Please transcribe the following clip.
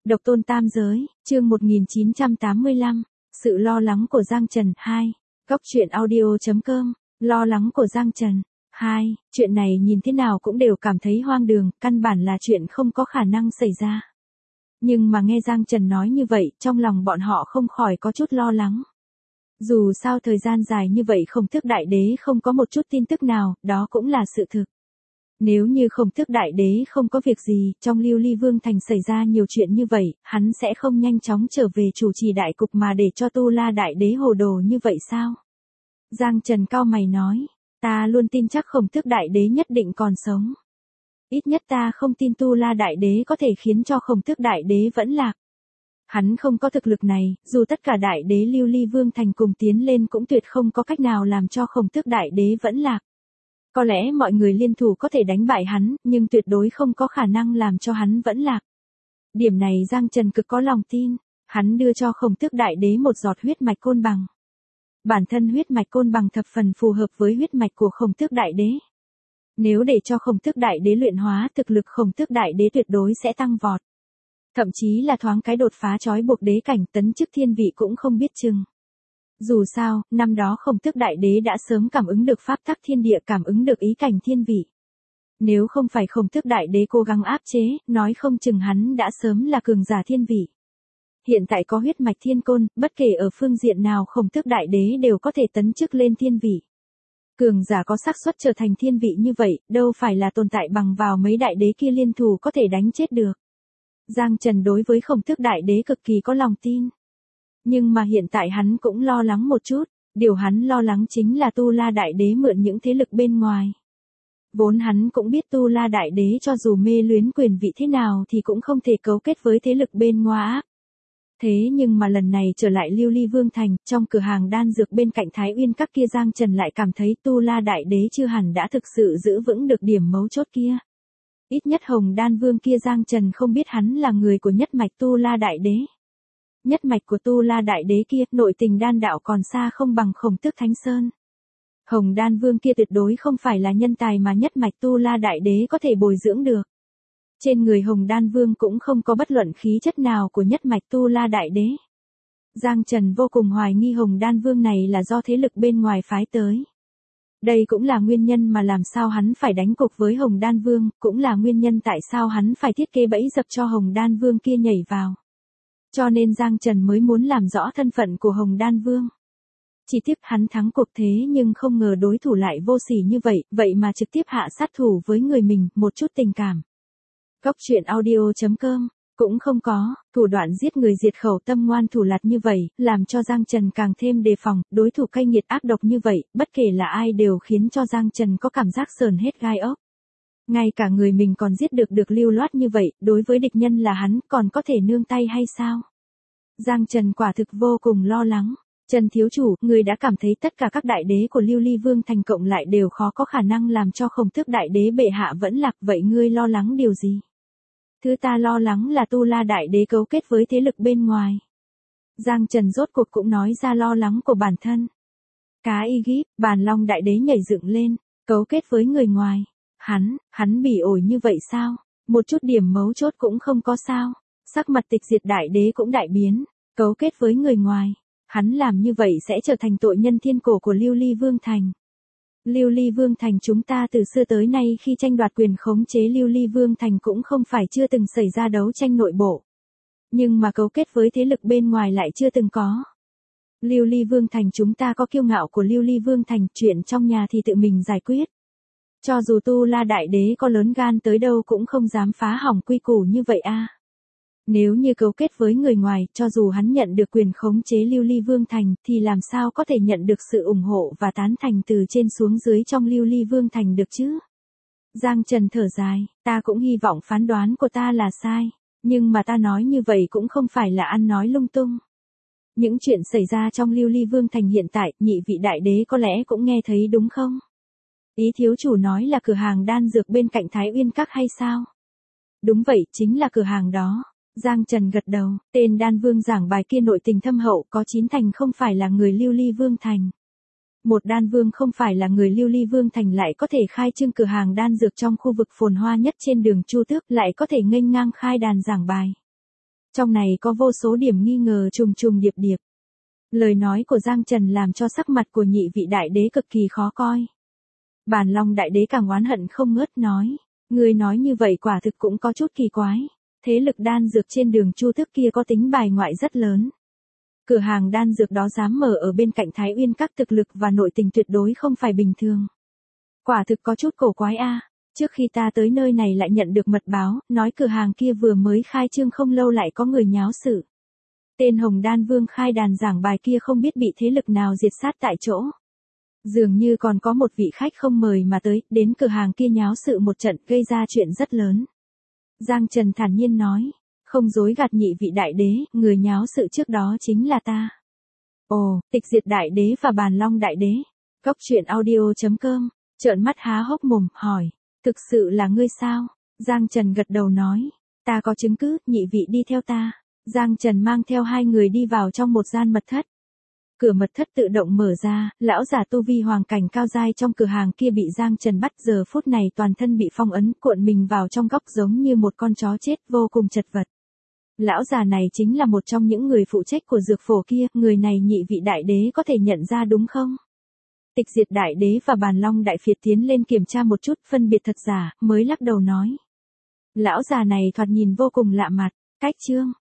Độc tôn tam giới, chương 1985, sự lo lắng của Giang Trần 2, góc truyện audio.com, lo lắng của Giang Trần 2, chuyện này nhìn thế nào cũng đều cảm thấy hoang đường, căn bản là chuyện không có khả năng xảy ra. Nhưng mà nghe Giang Trần nói như vậy, trong lòng bọn họ không khỏi có chút lo lắng. Dù sao thời gian dài như vậy Khổng Tước Đại Đế không có một chút tin tức nào, đó cũng là sự thực. Nếu như Khổng Tước Đại Đế không có việc gì, trong Lưu Ly Vương Thành xảy ra nhiều chuyện như vậy, hắn sẽ không nhanh chóng trở về chủ trì đại cục mà để cho Tu La Đại Đế hồ đồ như vậy sao? Giang Trần cau mày nói, ta luôn tin chắc Khổng Tước Đại Đế nhất định còn sống. Ít nhất ta không tin Tu La Đại Đế có thể khiến cho Khổng Tước Đại Đế vẫn lạc. Hắn không có thực lực này, dù tất cả Đại Đế Lưu Ly Vương Thành cùng tiến lên cũng tuyệt không có cách nào làm cho Khổng Tước Đại Đế vẫn lạc. Có lẽ mọi người liên thủ có thể đánh bại hắn, nhưng tuyệt đối không có khả năng làm cho hắn vẫn lạc. Điểm này Giang Trần cực có lòng tin, hắn đưa cho Khổng Tước Đại Đế một giọt huyết mạch côn bằng. Bản thân huyết mạch côn bằng thập phần phù hợp với huyết mạch của Khổng Tước Đại Đế. Nếu để cho Khổng Tước Đại Đế luyện hóa, thực lực Khổng Tước Đại Đế tuyệt đối sẽ tăng vọt. Thậm chí là thoáng cái đột phá trói buộc đế cảnh tấn chức thiên vị cũng không biết chừng. Dù sao, năm đó Khổng Tước Đại Đế đã sớm cảm ứng được pháp tắc thiên địa, cảm ứng được ý cảnh thiên vị. Nếu không phải Khổng Tước Đại Đế cố gắng áp chế, nói không chừng hắn đã sớm là cường giả thiên vị. Hiện tại có huyết mạch thiên côn, bất kể ở phương diện nào Khổng Tước Đại Đế đều có thể tấn chức lên thiên vị. Cường giả có xác suất trở thành thiên vị như vậy, đâu phải là tồn tại bằng vào mấy đại đế kia liên thủ có thể đánh chết được. Giang Trần đối với Khổng Tước Đại Đế cực kỳ có lòng tin. Nhưng mà hiện tại hắn cũng lo lắng một chút, điều hắn lo lắng chính là Tu La Đại Đế mượn những thế lực bên ngoài. Vốn hắn cũng biết Tu La Đại Đế cho dù mê luyến quyền vị thế nào thì cũng không thể cấu kết với thế lực bên ngoài ác. Thế nhưng mà lần này trở lại Lưu Ly Vương Thành, trong cửa hàng đan dược bên cạnh Thái Uyên Các kia Giang Trần lại cảm thấy Tu La Đại Đế chưa hẳn đã thực sự giữ vững được điểm mấu chốt kia. Ít nhất Hồng Đan Vương kia Giang Trần không biết hắn là người của nhất mạch Tu La Đại Đế. Nhất mạch của Tu La Đại Đế kia, nội tình đan đạo còn xa không bằng Khổng Tước Thánh Sơn. Hồng Đan Vương kia tuyệt đối không phải là nhân tài mà nhất mạch Tu La Đại Đế có thể bồi dưỡng được. Trên người Hồng Đan Vương cũng không có bất luận khí chất nào của nhất mạch Tu La Đại Đế. Giang Trần vô cùng hoài nghi Hồng Đan Vương này là do thế lực bên ngoài phái tới. Đây cũng là nguyên nhân mà làm sao hắn phải đánh cục với Hồng Đan Vương, cũng là nguyên nhân tại sao hắn phải thiết kế bẫy dập cho Hồng Đan Vương kia nhảy vào. Cho nên Giang Trần mới muốn làm rõ thân phận của Hồng Đan Vương. Chỉ tiếp hắn thắng cuộc thế nhưng không ngờ đối thủ lại vô sỉ như vậy, vậy mà trực tiếp hạ sát thủ với người mình, một chút tình cảm. Góc truyện audio.com, cũng không có, thủ đoạn giết người diệt khẩu tâm ngoan thủ lạt như vậy, làm cho Giang Trần càng thêm đề phòng, đối thủ cay nghiệt ác độc như vậy, bất kể là ai đều khiến cho Giang Trần có cảm giác sờn hết gai ốc. Ngay cả người mình còn giết được lưu loát như vậy, đối với địch nhân là hắn còn có thể nương tay hay sao? Giang Trần quả thực vô cùng lo lắng. Trần thiếu chủ, người đã cảm thấy tất cả các đại đế của Lưu Ly Vương Thành cộng lại đều khó có khả năng làm cho Khổng Tước Đại Đế bệ hạ vẫn lạc, vậy ngươi lo lắng điều gì? Thứ ta lo lắng là Tu La Đại Đế cấu kết với thế lực bên ngoài. Giang Trần rốt cuộc cũng nói ra lo lắng của bản thân. Cá y gíp, Bàn Long Đại Đế nhảy dựng lên, cấu kết với người ngoài. Hắn bỉ ổi như vậy sao? Một chút điểm mấu chốt cũng không có sao? Sắc mặt Tịch Diệt Đại Đế cũng đại biến, cấu kết với người ngoài. Hắn làm như vậy sẽ trở thành tội nhân thiên cổ của Lưu Ly Vương Thành. Lưu Ly Vương Thành chúng ta từ xưa tới nay khi tranh đoạt quyền khống chế Lưu Ly Vương Thành cũng không phải chưa từng xảy ra đấu tranh nội bộ. Nhưng mà cấu kết với thế lực bên ngoài lại chưa từng có. Lưu Ly Vương Thành chúng ta có kiêu ngạo của Lưu Ly Vương Thành, chuyện trong nhà thì tự mình giải quyết. Cho dù Tu La Đại Đế có lớn gan tới đâu cũng không dám phá hỏng quy củ như vậy a. Nếu như cấu kết với người ngoài, cho dù hắn nhận được quyền khống chế Lưu Ly Vương Thành, thì làm sao có thể nhận được sự ủng hộ và tán thành từ trên xuống dưới trong Lưu Ly Vương Thành được chứ? Giang Trần thở dài, ta cũng hy vọng phán đoán của ta là sai, nhưng mà ta nói như vậy cũng không phải là ăn nói lung tung. Những chuyện xảy ra trong Lưu Ly Vương Thành hiện tại, nhị vị đại đế có lẽ cũng nghe thấy đúng không? Ý thiếu chủ nói là cửa hàng đan dược bên cạnh Thái Uyên Các hay sao? Đúng vậy, chính là cửa hàng đó. Giang Trần gật đầu, tên đan vương giảng bài kia nội tình thâm hậu, có 9 thành không phải là người Lưu Ly Vương Thành. Một đan vương không phải là người Lưu Ly Vương Thành lại có thể khai trương cửa hàng đan dược trong khu vực phồn hoa nhất trên đường Chu Tước, lại có thể nghênh ngang khai đàn giảng bài. Trong này có vô số điểm nghi ngờ trùng trùng điệp điệp. Lời nói của Giang Trần làm cho sắc mặt của nhị vị đại đế cực kỳ khó coi. Bàn Long đại đế càng oán hận không ngớt nói. Ngươi nói như vậy quả thực cũng có chút kỳ quái. Thế lực đan dược trên đường Chu Tước kia có tính bài ngoại rất lớn. Cửa hàng đan dược đó dám mở ở bên cạnh Thái Uyên các, thực lực và nội tình tuyệt đối không phải bình thường. Quả thực có chút cổ quái a. Trước khi ta tới nơi này lại nhận được mật báo, nói cửa hàng kia vừa mới khai trương không lâu lại có người nháo sự. Tên Hồng Đan Vương khai đàn giảng bài kia không biết bị thế lực nào diệt sát tại chỗ. Dường như còn có một vị khách không mời mà tới, đến cửa hàng kia nháo sự một trận, gây ra chuyện rất lớn. Giang Trần thản nhiên nói, không dối gạt nhị vị đại đế, người nháo sự trước đó chính là ta. Ồ, Tịch Diệt đại đế và Bàn Long đại đế. Góc truyện audio.com, trợn mắt há hốc mồm, hỏi, thực sự là ngươi sao? Giang Trần gật đầu nói, ta có chứng cứ, nhị vị đi theo ta. Giang Trần mang theo hai người đi vào trong một gian mật thất. Cửa mật thất tự động mở ra, lão giả tu vi hoàng cảnh cao giai trong cửa hàng kia bị Giang Trần bắt, giờ phút này toàn thân bị phong ấn, cuộn mình vào trong góc giống như một con chó chết, vô cùng chật vật. Lão già này chính là một trong những người phụ trách của dược phổ kia, người này nhị vị đại đế có thể nhận ra đúng không? Tịch Diệt đại đế và Bàn Long đại phiệt tiến lên kiểm tra một chút, phân biệt thật giả, mới lắc đầu nói. Lão già này thoạt nhìn vô cùng lạ mặt, cách chương.